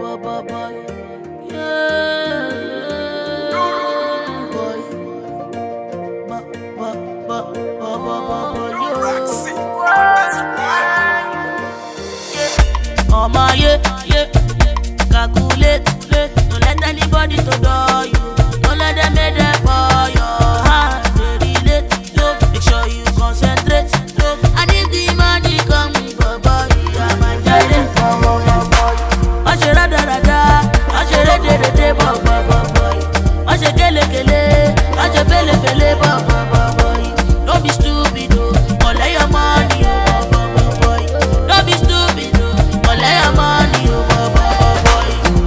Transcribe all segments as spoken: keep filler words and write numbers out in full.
boy, boy, boy. Yeah, boy. Ba, ba, ba, ba, ba, ba, ba, yeah. Oh my, yeah, yeah. Calculate, don't let anybody to know you. Don't let them make them for your heart. They relate, make sure you concentrate. I need the money coming for boy. I'm a giant for boy. I should have done that. I should have done it, boy, boy, boy. I should get it, I should feel it, feel it, boy, boy, boy. Don't be stupid, oh. Collect your money, oh, boy, boy, boy. Don't be stupid, oh. Collect your money, oh, boy, boy, boy.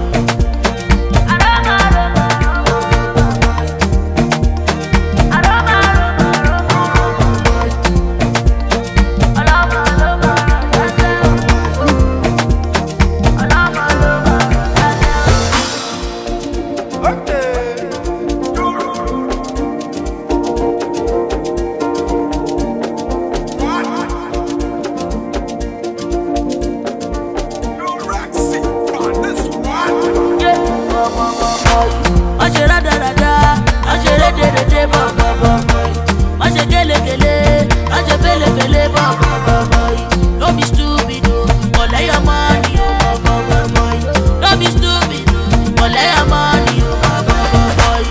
Don't be stupid, oh. Collect your money, oh, boy, boy, boy. Don't be stupid, oh. Collect your money, oh, boy, boy, boy.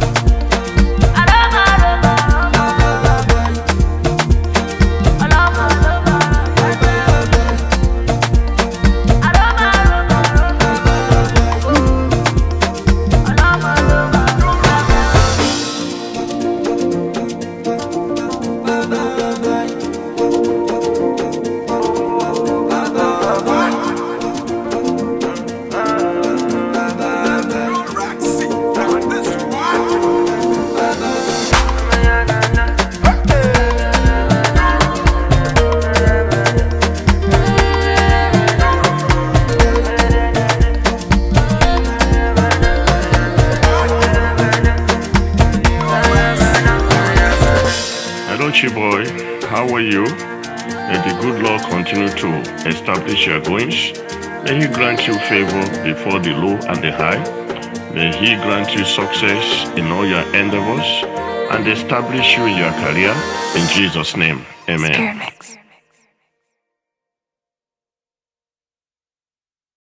Boy, how are you? May the good Lord continue to establish your goings. May He grant you favor before the low and the high. May He grant you success in all your endeavors and establish you in your career. In Jesus' name, amen.